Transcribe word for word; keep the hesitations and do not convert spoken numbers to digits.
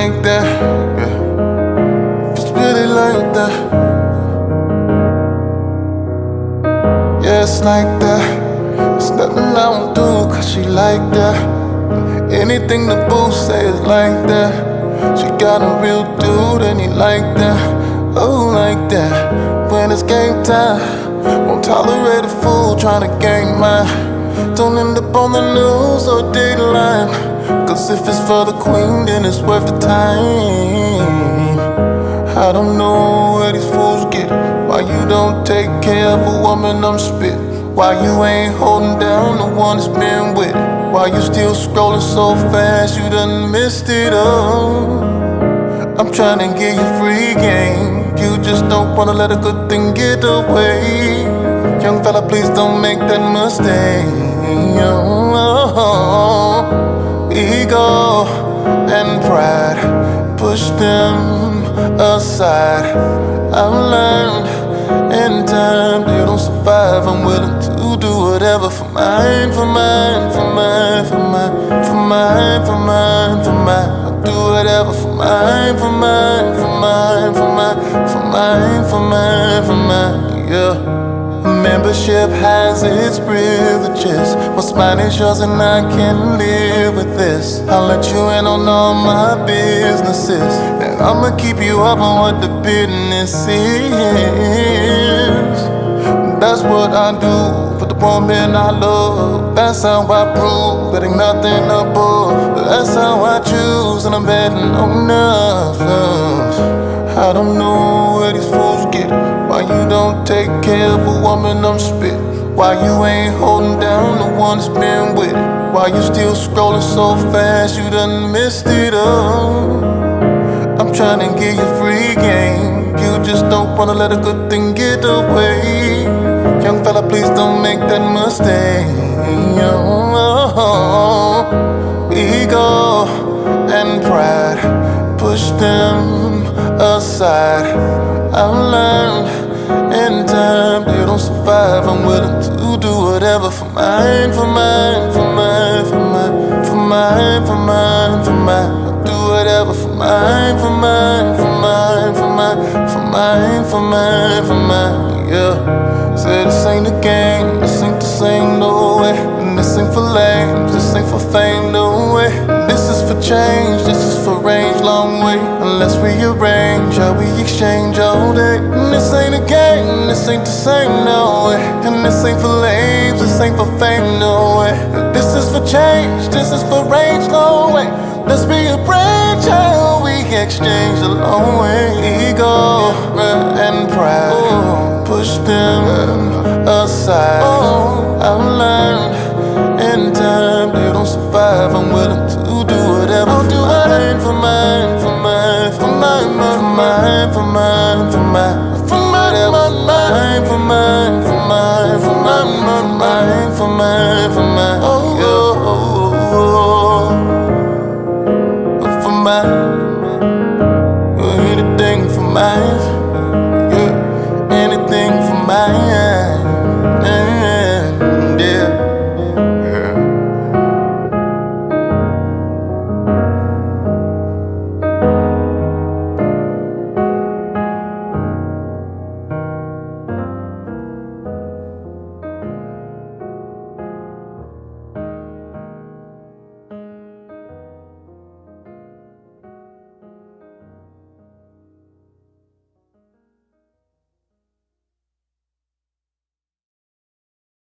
like that, yeah. If it's really like that, yeah, it's like that. It's nothing I won't do, cause she like that. Anything the boo say is like that. She got a real dude and he like that. Oh, like that. When it's game time, won't tolerate a fool tryna gain mine. Don't end up on the news or Dateline, cause if it's for the queen, then it's worth the time. I don't know where these fools get it. Why you don't take care of a woman I'm spit? Why you ain't holding down the one that's been with it? Why you still scrolling so fast, you done missed it all. I'm tryna give you free game, you just don't wanna let a good thing get away. Young fella, please don't make that mistake. Oh, ego and pride, push them aside. I've learned in time they don't survive. I'm willing to do whatever for mine, for mine, for mine, for mine, for mine, for mine, for mine. I'll do whatever for mine, for mine, for mine, for mine, for mine, for mine, for mine, yeah. Membership has its privileges. What's mine is yours and I can live with this. I'll let you in on all my businesses, and I'ma keep you up on what the business is. That's what I do for the woman I love. That's how I prove that ain't nothing above. That's how I choose, and I'm betting on others. I don't know where these fools get it. Why you don't take care of a woman I'm spit? Why you ain't holding down the one that's been with it? Why you still scrolling so fast, you done missed it all. I'm tryna give you free game, you just don't wanna let a good thing get away. Young fella, please don't make that mistake. Oh, ego and pride, push them aside. I've learned in time they don't survive. I'm willing to do whatever for mine, for mine, for mine, for mine, for mine, for mine, for mine. I'll do whatever for mine, for mine, for mine, for mine, for mine, for mine, for mine, yeah. Say this ain't a game, this ain't the same, no way. And this ain't for lames, this ain't for fame, no way. This is for change, this is for range, long way. Unless we arrange how we exchange all day. And this ain't a game, this ain't the same, no way. And this ain't for lames, this ain't for fame, no way. This is for change, this is for range, long way. Let's rearrange how we exchange a long way. Ego and pride, push them aside. I've learned in time they don't survive. I'm willing to do whatever. I'll do whatever for mine, for mine, for mine, for mine, for mine, for mine, for mine, for mine, for mine, for mine, for mine, for mine, for mine, for mine.